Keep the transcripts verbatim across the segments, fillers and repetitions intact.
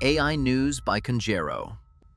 A I News by Conjero.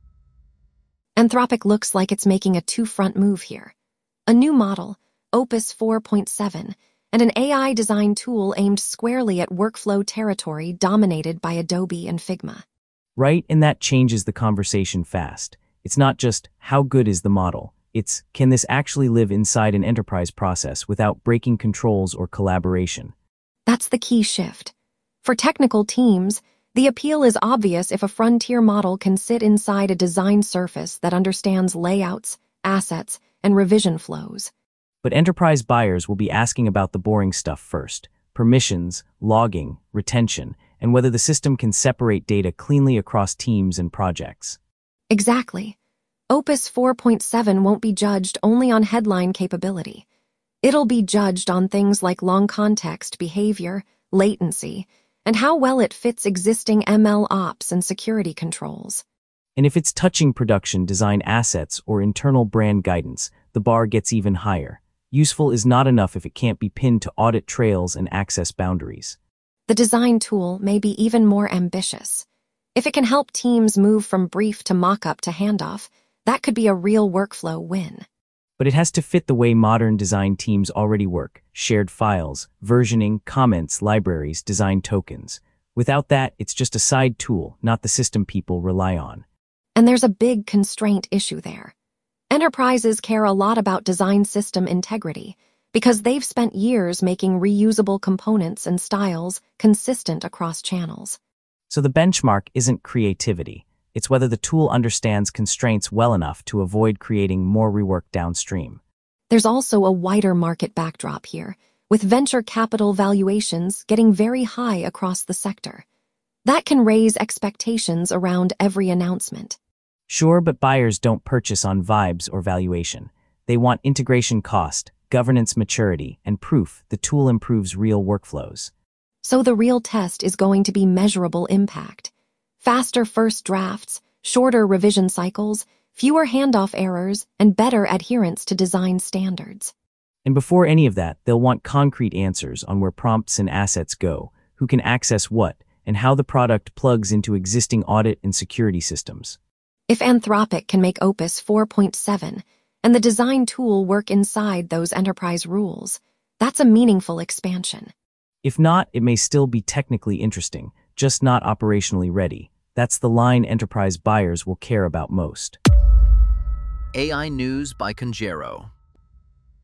Anthropic looks like it's making a two-front move here. A new model, Opus four point seven, and an A I design tool aimed squarely at workflow territory dominated by Adobe and Figma. Right, and that changes the conversation fast. It's not just, how good is the model? It's, can this actually live inside an enterprise process without breaking controls or collaboration? That's the key shift. For technical teams, the appeal is obvious if a frontier model can sit inside a design surface that understands layouts, assets, and revision flows. But enterprise buyers will be asking about the boring stuff first: permissions, logging, retention, and whether the system can separate data cleanly across teams and projects. Exactly. Opus four point seven won't be judged only on headline capability. It'll be judged on things like long context behavior, latency, and how well it fits existing M L ops and security controls. And if it's touching production design assets or internal brand guidance, the bar gets even higher. Useful is not enough if it can't be pinned to audit trails and access boundaries. The design tool may be even more ambitious. If it can help teams move from brief to mock-up to handoff, that could be a real workflow win. But it has to fit the way modern design teams already work: shared files, versioning, comments, libraries, design tokens. Without that, it's just a side tool, not the system people rely on. And there's a big constraint issue there. Enterprises care a lot about design system integrity because they've spent years making reusable components and styles consistent across channels. So the benchmark isn't creativity. It's whether the tool understands constraints well enough to avoid creating more rework downstream. There's also a wider market backdrop here, with venture capital valuations getting very high across the sector. That can raise expectations around every announcement. Sure, but buyers don't purchase on vibes or valuation. They want integration cost, governance maturity, and proof the tool improves real workflows. So the real test is going to be measurable impact. Faster first drafts, shorter revision cycles, fewer handoff errors, and better adherence to design standards. And before any of that, they'll want concrete answers on where prompts and assets go, who can access what, and how the product plugs into existing audit and security systems. If Anthropic can make Opus four point seven and the design tool work inside those enterprise rules, that's a meaningful expansion. If not, it may still be technically interesting, just not operationally ready. That's the line enterprise buyers will care about most. A I News by Conjero.